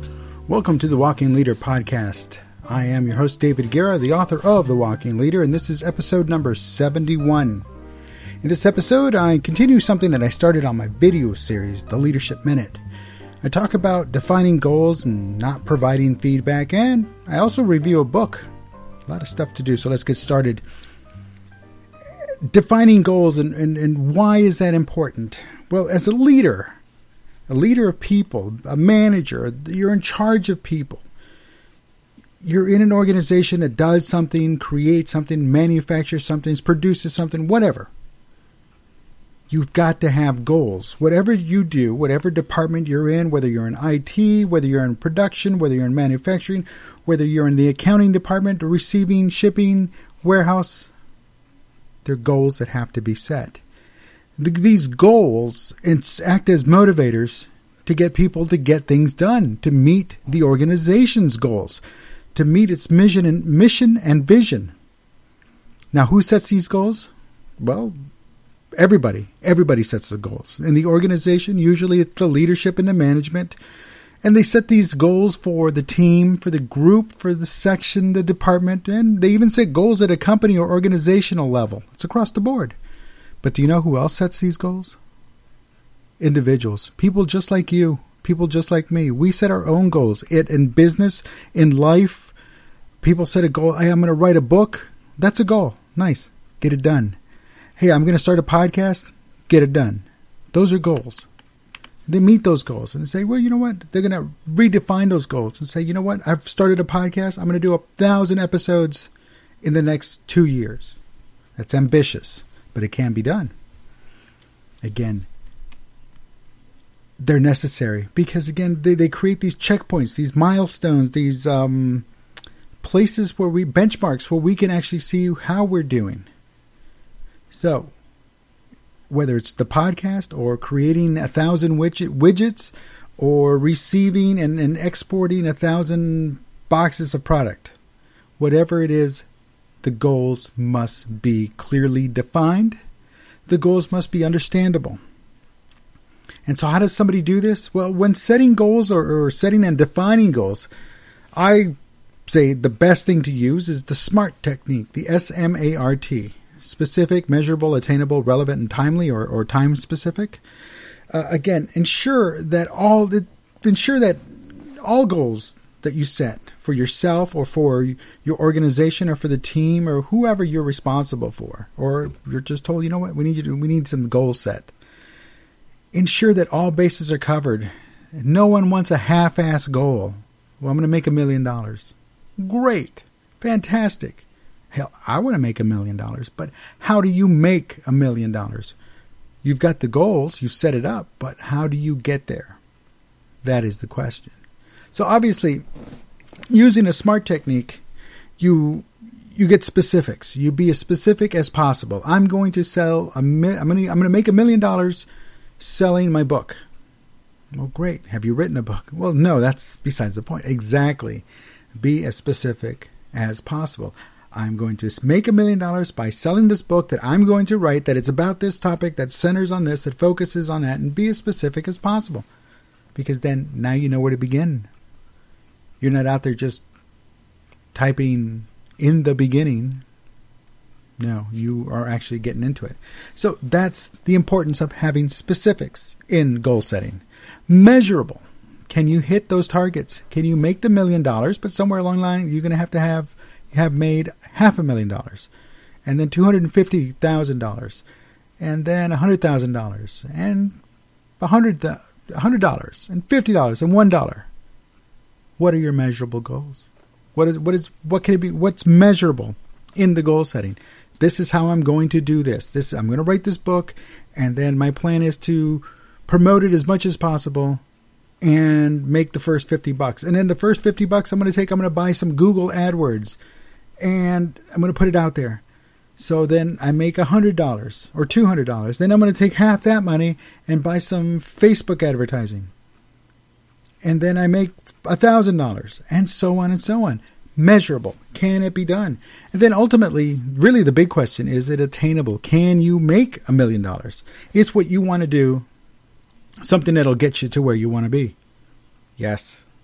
Welcome to the Walking Leader podcast. I am your host, David Guerra, the author of The Walking Leader, and this is episode number 71. In this episode, I continue something that I started on my video series, The Leadership Minute. I talk about defining goals and not providing feedback, and I also review a book. A lot of stuff to do, so let's get started. Defining goals and why is that important? Well, as a leader of people, a manager, you're in charge of people. You're in an organization that does something, creates something, manufactures something, produces something, whatever. You've got to have goals. Whatever you do, whatever department you're in, whether you're in IT, whether you're in production, whether you're in manufacturing, whether you're in the accounting department, receiving, shipping, warehouse, there are goals that have to be set. These goals act as motivators to get people to get things done, to meet the organization's goals, to meet its mission and vision. Now, who sets these goals? Well, everybody. Everybody sets the goals. In the organization, usually it's the leadership and the management, and they set these goals for the team, for the group, for the section, the department, and they even set goals at a company or organizational level. It's across the board. But do you know who else sets these goals? Individuals. People just like you. People just like me. We set our own goals. In business, in life, people set a goal. Hey, I'm going to write a book. That's a goal. Nice. Get it done. Hey, I'm going to start a podcast. Get it done. Those are goals. They meet those goals and say, well, you know what? They're going to redefine those goals and say, you know what? I've started a podcast. I'm going to do 1,000 episodes in the next 2 years. That's ambitious. But it can be done. Again, they're necessary because, again, they create these checkpoints, these milestones, these places where benchmarks where we can actually see how we're doing. So, whether it's the podcast or creating 1,000 widgets or receiving and exporting 1,000 boxes of product, whatever it is, the goals must be clearly defined. The goals must be understandable. And so how does somebody do this? Well, when setting goals or setting and defining goals, I say the best thing to use is the SMART technique, the SMART. Specific, measurable, attainable, relevant, and timely or time specific. Again, ensure that all goals that you set for yourself or for your organization or for the team or whoever you're responsible for, or you're just told, you know what, we need some goals set. Ensure that all bases are covered. No one wants a half-ass goal. Well, I'm going to make $1 million. Great. Fantastic. Hell, I want to make $1 million, but how do you make $1 million? You've got the goals, you've set it up, but how do you get there? That is the question. So obviously, using a SMART technique, you get specifics. You be as specific as possible. I'm going to I'm going to make $1 million selling my book. Well, great. Have you written a book? Well, no, that's besides the point. Exactly. Be as specific as possible. I'm going to make $1 million by selling this book that I'm going to write, that it's about this topic, that centers on this, that focuses on that, and be as specific as possible. Because then now you know where to begin. You're not out there just typing in the beginning. No, you are actually getting into it. So that's the importance of having specifics in goal setting. Measurable. Can you hit those targets? Can you make the $1 million, but somewhere along the line you're going to have made $500,000, and then $250,000, and then $100,000, and $100, and $50, and $1. What are your measurable goals? What can it be? What's measurable in the goal setting? This is how I'm going to do this. I'm going to write this book, and then my plan is to promote it as much as possible and make the first $50. And then the first $50 I'm going to buy some Google AdWords, and I'm going to put it out there. So then I make $100 or $200. Then I'm going to take half that money and buy some Facebook advertising. And then I make $1,000, and so on and so on. Measurable. Can it be done? And then ultimately, really the big question, is it attainable? Can you make $1 million? It's what you want to do, something that'll get you to where you want to be. Yes.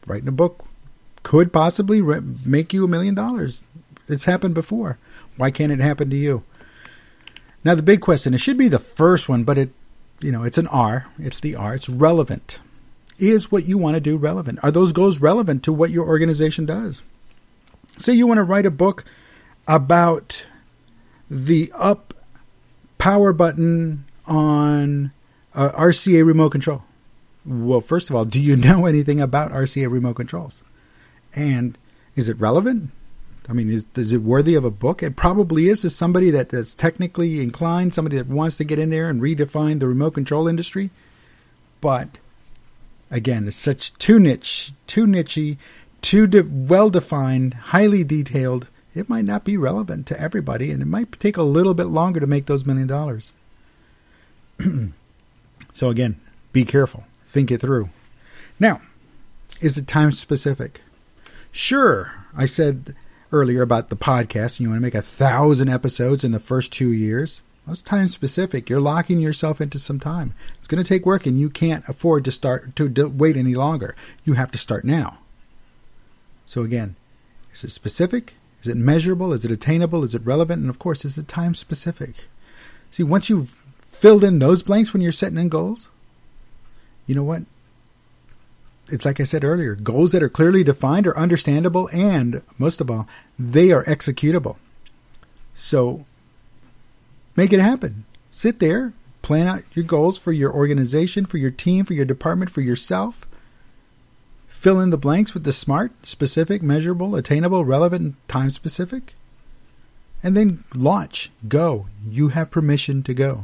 writing a book could possibly make you $1 million. It's happened before. Why can't it happen to you? Now, the big question, it should be the first one, but it's an R. It's the R. It's relevant. Is what you want to do relevant? Are those goals relevant to what your organization does? Say you want to write a book about the up power button on RCA remote control. Well, first of all, do you know anything about RCA remote controls? And is it relevant? I mean, is it worthy of a book? It probably is. As somebody that's technically inclined, somebody that wants to get in there and redefine the remote control industry. But again, it's such too nichey, too well-defined, highly detailed. It might not be relevant to everybody, and it might take a little bit longer to make those $1 million. So again, be careful. Think it through. Now, is it time specific? Sure, I said earlier about the podcast, and you want to make 1,000 episodes in the first 2 years. That's time specific. You're locking yourself into some time. It's going to take work, and you can't afford to wait any longer. You have to start now. So again, is it specific? Is it measurable? Is it attainable? Is it relevant? And of course, is it time specific? See, once you've filled in those blanks when you're setting in goals, you know what? It's like I said earlier, goals that are clearly defined are understandable, and most of all, they are executable. So make it happen. Sit there, plan out your goals for your organization, for your team, for your department, for yourself. Fill in the blanks with the SMART, specific, measurable, attainable, relevant, and time specific. And then launch. Go. You have permission to go.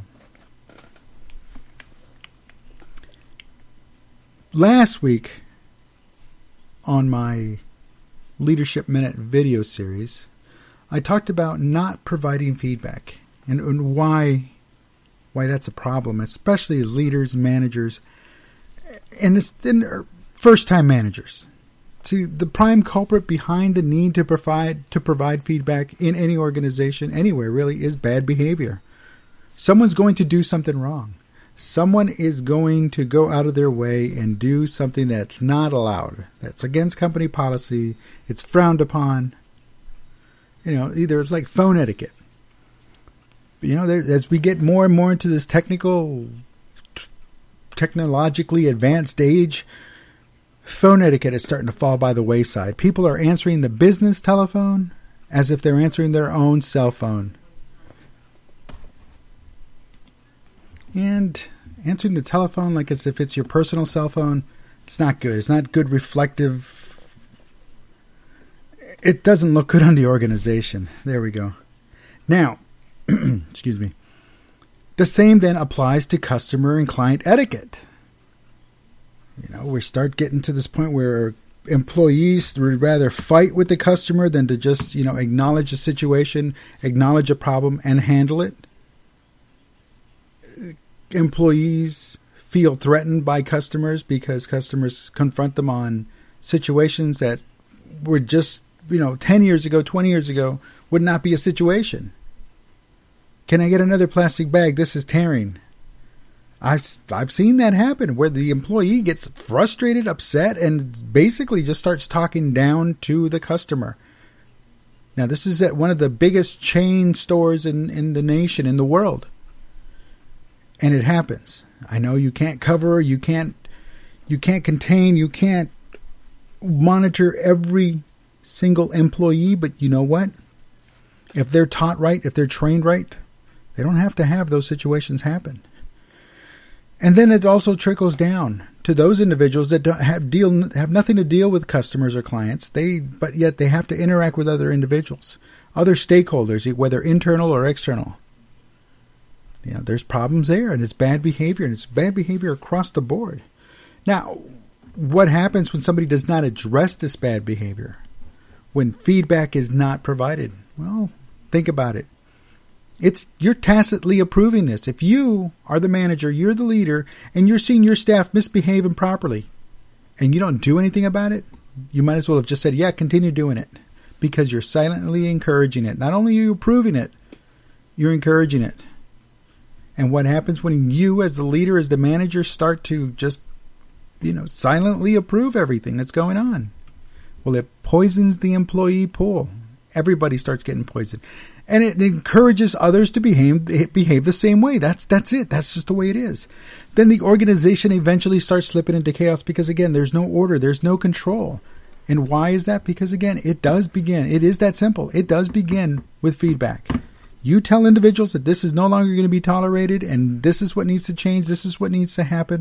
Last week, on my Leadership Minute video series, I talked about not providing feedback and why that's a problem, especially leaders, managers, and first-time managers. See, the prime culprit behind the need to provide feedback in any organization, anywhere really, is bad behavior. Someone's going to do something wrong. Someone is going to go out of their way and do something that's not allowed. That's against company policy. It's frowned upon. Either it's like phone etiquette. As we get more and more into this technologically advanced age, phone etiquette is starting to fall by the wayside. People are answering the business telephone as if they're answering their own cell phone. And answering the telephone like as if it's your personal cell phone, it's not good. It's not good reflective. It doesn't look good on the organization. There we go. Now, excuse me. The same then applies to customer and client etiquette. We start getting to this point where employees would rather fight with the customer than to just, acknowledge a situation, acknowledge a problem, and handle it. Employees feel threatened by customers because customers confront them on situations that were just, 10 years ago, 20 years ago, would not be a situation. Can I get another plastic bag? This is tearing. I've seen that happen where the employee gets frustrated, upset, and basically just starts talking down to the customer. Now, this is at one of the biggest chain stores in the nation, in the world. And it happens. I know you can't cover, you can't contain, you can't monitor every single employee, but you know what? If they're taught right, if they're trained right, they don't have to have those situations happen. And then it also trickles down to those individuals that don't have nothing to deal with customers or clients, but yet they have to interact with other individuals, other stakeholders, whether internal or external. There's problems there, and it's bad behavior, and it's bad behavior across the board. Now, what happens when somebody does not address this bad behavior? When feedback is not provided? Well, think about it. You're tacitly approving this. If you are the manager, you're the leader, and you're seeing your staff misbehave improperly, and you don't do anything about it, you might as well have just said, yeah, continue doing it, because you're silently encouraging it. Not only are you approving it, you're encouraging it. And what happens when you, as the leader, as the manager, start to just silently approve everything that's going on. Well, it poisons the employee pool. Everybody starts getting poisoned. And it encourages others to behave the same way. That's it. That's just the way it is. Then the organization eventually starts slipping into chaos because, again, there's no order. There's no control. And why is that? Because, again, it is that simple. It does begin with feedback. You tell individuals that this is no longer going to be tolerated and this is what needs to change. This is what needs to happen.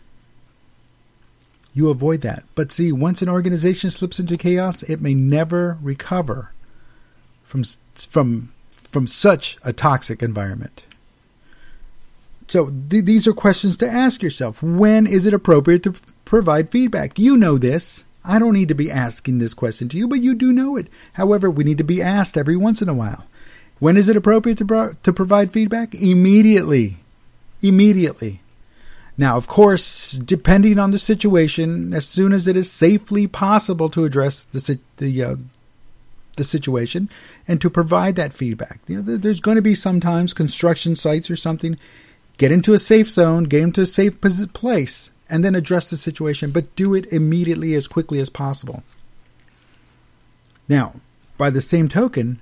You avoid that. But see, once an organization slips into chaos, it may never recover from such a toxic environment. So these are questions to ask yourself. When is it appropriate to provide feedback? You know this. I don't need to be asking this question to you, but you do know it. However, we need to be asked every once in a while. When is it appropriate to provide feedback? Immediately. Immediately. Now, of course, depending on the situation, as soon as it is safely possible to address the situation and to provide that feedback. There's going to be sometimes construction sites or something. Get into a safe zone, get into a safe place, and then address the situation, but do it immediately as quickly as possible. Now, by the same token,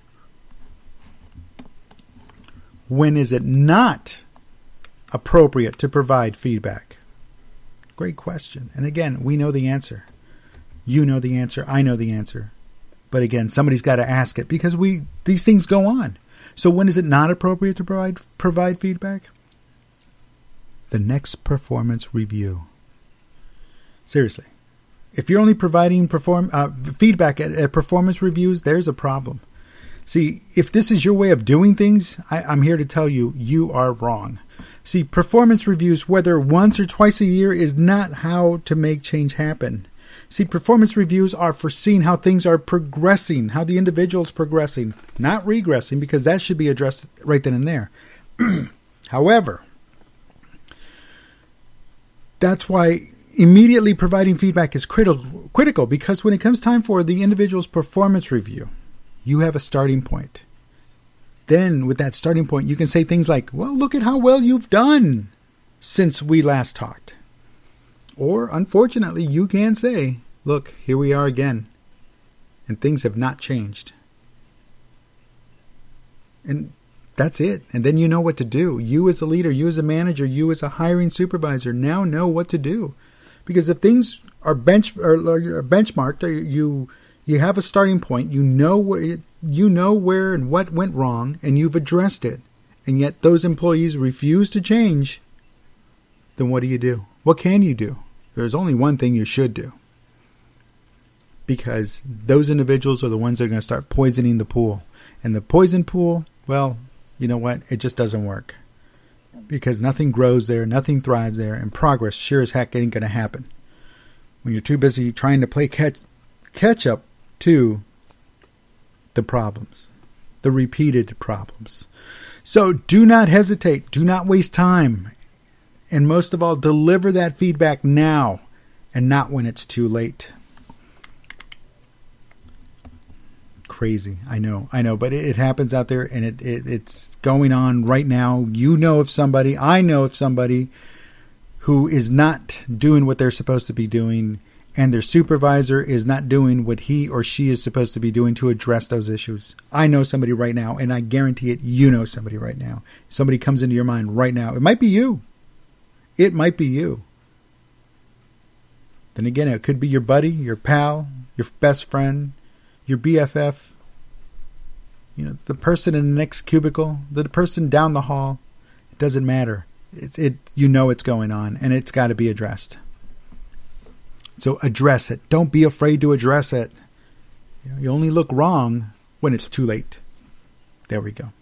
when is it not appropriate to provide feedback? Great question. And again, we know the answer. You know the answer. I know the answer. But again, somebody's got to ask it because these things go on. So when is it not appropriate to provide feedback? The next performance review. Seriously. If you're only providing feedback at performance reviews, there's a problem. See, if this is your way of doing things, I'm here to tell you, you are wrong. See, performance reviews, whether once or twice a year, is not how to make change happen. See, performance reviews are for seeing how things are progressing, how the individual is progressing, not regressing, because that should be addressed right then and there. However, that's why immediately providing feedback is critical, because when it comes time for the individual's performance review, you have a starting point. Then with that starting point, you can say things like, well, look at how well you've done since we last talked. Or, unfortunately, you can say, look, here we are again, and things have not changed. And that's it. And then you know what to do. You as a leader, you as a manager, you as a hiring supervisor now know what to do. Because if things are benchmarked, or you have a starting point, you know where and what went wrong, and you've addressed it, and yet those employees refuse to change, then what do you do? What can you do? There's only one thing you should do. Because those individuals are the ones that are going to start poisoning the pool. And the poison pool, well, you know what? It just doesn't work. Because nothing grows there, nothing thrives there, and progress sure as heck ain't going to happen. When you're too busy trying to play catch up to the problems, the repeated problems. So do not hesitate. Do not waste time. And most of all, deliver that feedback now and not when it's too late. Crazy. I know, but it happens out there, and it's going on right now. You know of somebody, I know of somebody who is not doing what they're supposed to be doing, and their supervisor is not doing what he or she is supposed to be doing to address those issues. I know somebody right now, and I guarantee it, you know somebody right now. Somebody comes into your mind right now. It might be you. It might be you. Then again, it could be your buddy, your pal, your best friend, your BFF, the person in the next cubicle, the person down the hall. It doesn't matter. You know it's going on, and it's got to be addressed. So address it. Don't be afraid to address it. You only look wrong when it's too late. There we go.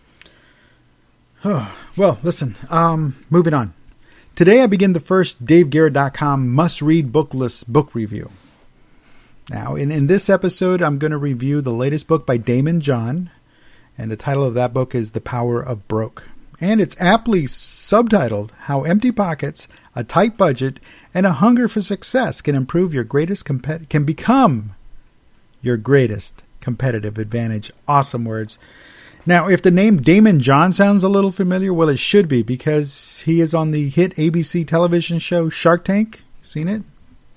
Well, listen, moving on. Today I begin the first DaveGarrett.com must-read book list book review. Now, in this episode, I'm going to review the latest book by Daymond John, and the title of that book is The Power of Broke. And it's aptly subtitled, How Empty Pockets, a Tight Budget, and a Hunger for Success can become your greatest competitive advantage. Awesome words. Now, if the name Daymond John sounds a little familiar, well, it should be, because he is on the hit ABC television show Shark Tank. Seen it?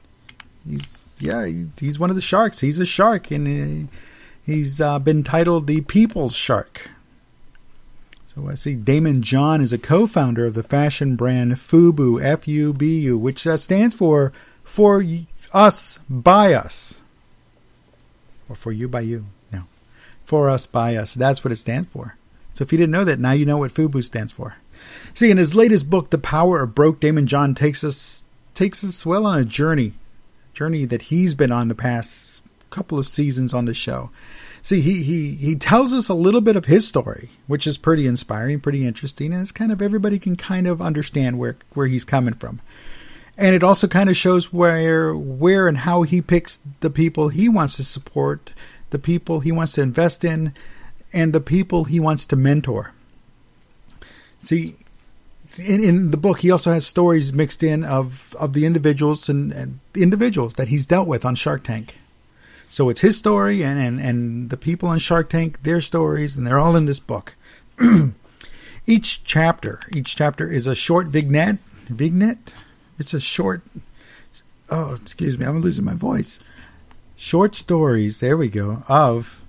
He's one of the sharks. He's a shark, and he's been titled the People's Shark. So I see Daymond John is a co-founder of the fashion brand FUBU, F-U-B-U, which stands for us, by us. Or for you, by you. No. For us, by us. That's what it stands for. So if you didn't know that, now you know what FUBU stands for. See, in his latest book, The Power of Broke, Daymond John takes us well on a journey that he's been on the past couple of seasons on the show. See, he tells us a little bit of his story, which is pretty inspiring, pretty interesting, and it's kind of everybody can kind of understand where he's coming from. And it also kind of shows where and how he picks the people he wants to support, the people he wants to invest in, and the people he wants to mentor. See, in the book, he also has stories mixed in of the individuals and individuals that he's dealt with on Shark Tank. So it's his story and the people on Shark Tank, their stories, and they're all in this book. Each chapter is a short vignette. It's a short. Oh, excuse me, I'm losing my voice. Short stories. There we go. Of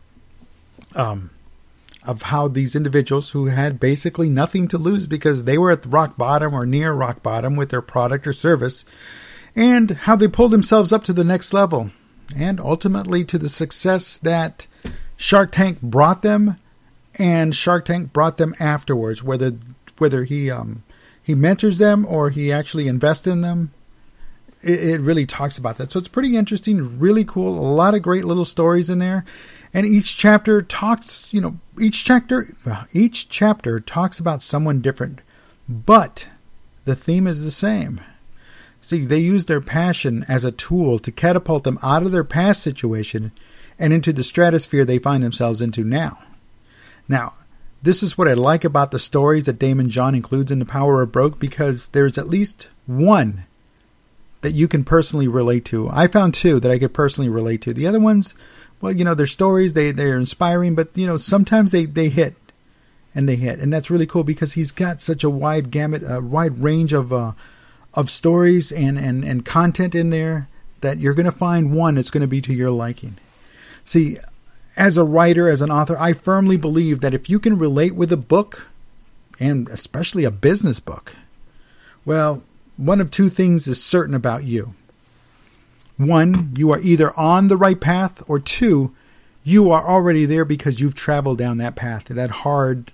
how these individuals who had basically nothing to lose because they were at the rock bottom or near rock bottom with their product or service, and how they pulled themselves up to the next level and ultimately to the success that Shark Tank brought them, and Shark Tank brought them afterwards, whether he mentors them or he actually invests in them. It really talks about that. So it's pretty interesting, really cool, a lot of great little stories in there. And each chapter talks, each chapter talks about someone different, but the theme is the same. See, they use their passion as a tool to catapult them out of their past situation and into the stratosphere they find themselves into now. Now, this is what I like about the stories that Daymond John includes in The Power of Broke, because there's at least one that you can personally relate to. I found two that I could personally relate to. The other ones, well, they're stories, they're inspiring, but, sometimes they hit. And they hit. And that's really cool because he's got such a wide gamut, a wide range of stories and content in there that you're going to find one that's going to be to your liking. See, as a writer, as an author, I firmly believe that if you can relate with a book, and especially a business book, well, one of two things is certain about you. One, you are either on the right path, or two, you are already there because you've traveled down that path, that hard,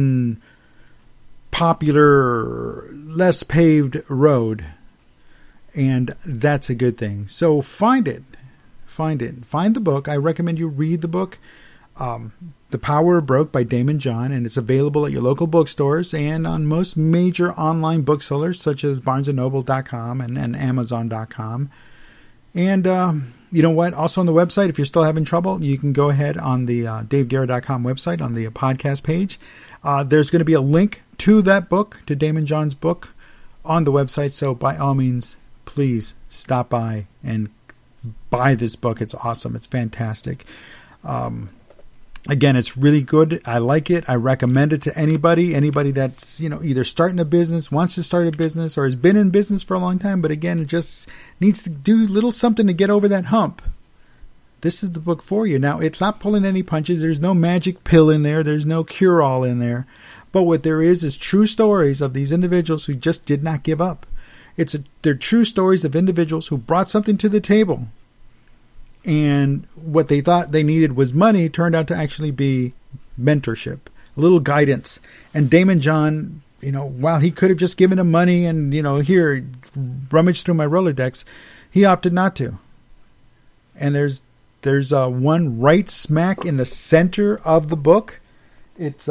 unpopular, less paved road. And that's a good thing. So find it. Find the book. I recommend you read the book, The Power of Broke by Daymond John, and it's available at your local bookstores and on most major online booksellers such as BarnesandNoble.com and Amazon.com. And you know what? Also on the website, if you're still having trouble, you can go ahead on the DaveGuerra.com website on the podcast page. There's going to be a link to that book, to Daymond John's book, on the website. So by all means, please stop by and buy this book. It's awesome. It's fantastic. Again, it's really good. I like it. I recommend it to anybody that's, either starting a business, wants to start a business, or has been in business for a long time, but again, it just needs to do a little something to get over that hump. This is the book for you. Now, it's not pulling any punches. There's no magic pill in there. There's no cure-all in there. But what there is true stories of these individuals who just did not give up. They're true stories of individuals who brought something to the table. And what they thought they needed was money turned out to actually be mentorship, a little guidance. And Daymond John, while he could have just given him money and, here, rummage through my Rolodex, he opted not to. And there's one right smack in the center of the book. It's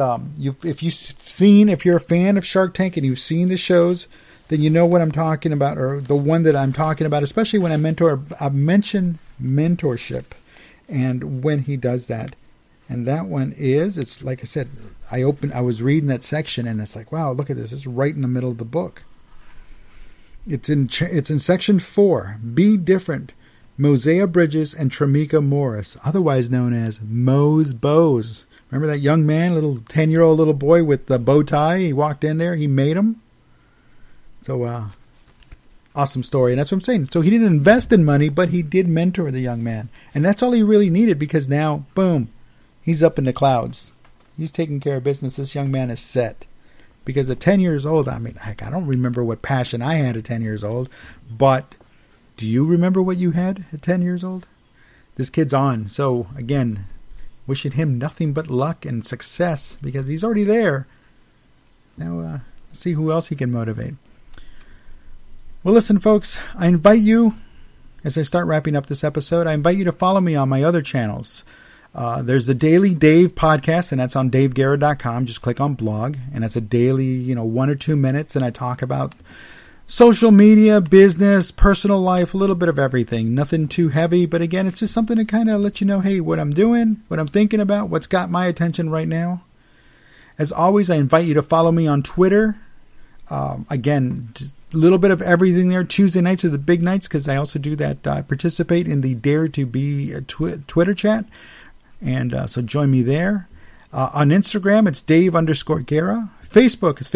if you're a fan of Shark Tank and you've seen the shows, then you know what I'm talking about, or the one that I'm talking about, especially when I mention mentorship and when he does that. And that one it's like I said, I was reading that section and it's like, wow, look at this. It's right in the middle of the book. It's in section 4, Be Different, Mosea Bridges and Tramika Morris, otherwise known as Mo's Bows. Remember that young man, little 10-year-old little boy with the bow tie? He walked in there, he made him. So Awesome story. And that's what I'm saying. So he didn't invest in money, but he did mentor the young man. And that's all he really needed, because now, boom, he's up in the clouds. He's taking care of business. This young man is set. Because at 10 years old, I mean, heck, I don't remember what passion I had at 10 years old. But do you remember what you had at 10 years old? This kid's on. So, again, wishing him nothing but luck and success, because he's already there. Now, let's see who else he can motivate. Well, listen, folks, I invite you, as I start wrapping up this episode, I invite you to follow me on my other channels. There's the Daily Dave podcast, and that's on daveguerra.com. Just click on blog, and it's a daily, 1 or 2 minutes, and I talk about social media, business, personal life, a little bit of everything. Nothing too heavy, but again, it's just something to kind of let you know, hey, what I'm doing, what I'm thinking about, what's got my attention right now. As always, I invite you to follow me on Twitter. Again, a little bit of everything there. Tuesday nights are the big nights, because I also do that. I participate in the Dare to Be Twitter chat. And so join me there. On Instagram, it's Dave_Guerra. Facebook is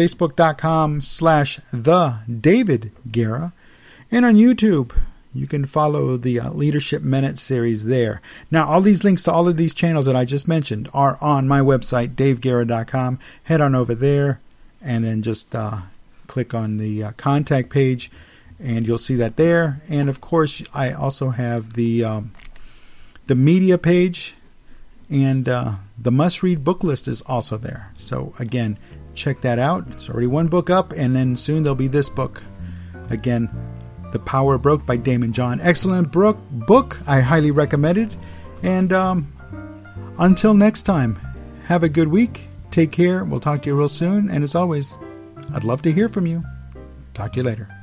facebook.com/TheDavidGuerra. And on YouTube, you can follow the Leadership Minute series there. Now, all these links to all of these channels that I just mentioned are on my website, daveguerra.com. Head on over there, and then just click on the contact page, and you'll see that there. And, of course, I also have the media page. And the must-read book list is also there. So, again, check that out. There's already one book up, and then soon there'll be this book. Again, The Power Broke by Damon John. Excellent book. I highly recommend it. And until next time, have a good week. Take care. We'll talk to you real soon. And as always, I'd love to hear from you. Talk to you later.